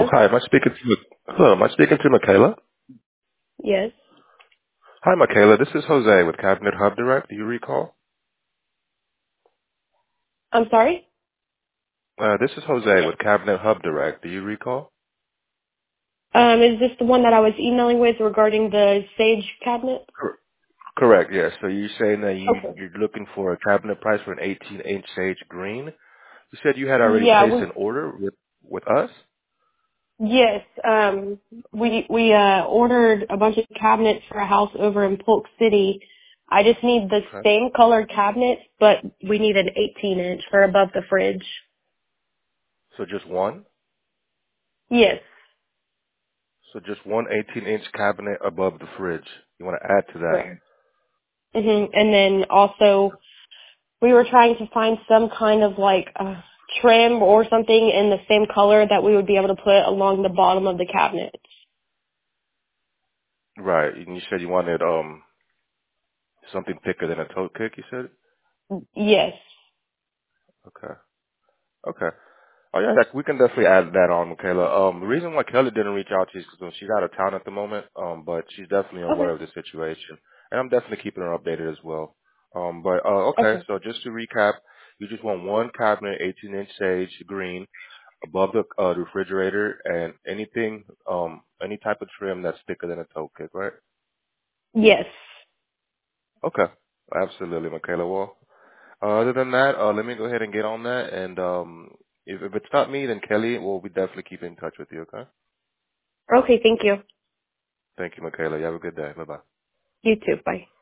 Hi, am I speaking to hello, am I speaking to Michaela? Yes. Hi, Michaela. This is Jose with Cabinet Hub Direct. Do you recall? I'm sorry? This is Jose with Cabinet Hub Direct. Do you recall? Is this the one that I was emailing with regarding the Sage cabinet? Correct. Yes. So you're saying that Okay. you're looking for a cabinet price for an 18-inch Sage Green. You said you had already Yeah, placed an order with us. yes. We ordered a bunch of cabinets for a house over in Polk City. I just need the Okay. same colored cabinets, but we need an 18-inch for above the fridge. So just one. Yes. So just one 18-inch cabinet above the fridge. You want to add to that. Correct. And then also we were trying to find some kind of like trim or something in the same color that we would be able to put along the bottom of the cabinet. Right. And you said you wanted something thicker than a toe kick. You said. Yes. Okay. Okay. Oh yeah, we can definitely add that on, Michaela. The reason why Kelly didn't reach out to you is because she's out of town at the moment. But she's definitely Okay. aware of the situation, and I'm definitely keeping her updated as well. But okay, Okay. so just to recap, you just want one cabinet, 18-inch sage green, above the refrigerator, and anything, any type of trim that's thicker than a toe kick, right? Yes. Okay, absolutely, Michaela. Well, other than that, let me go ahead and get on that, and if it's not me, then Kelly will be definitely keep in touch with you. Okay. Okay, thank you. Thank you, Michaela. You have a good day. Bye-bye. You too. Bye.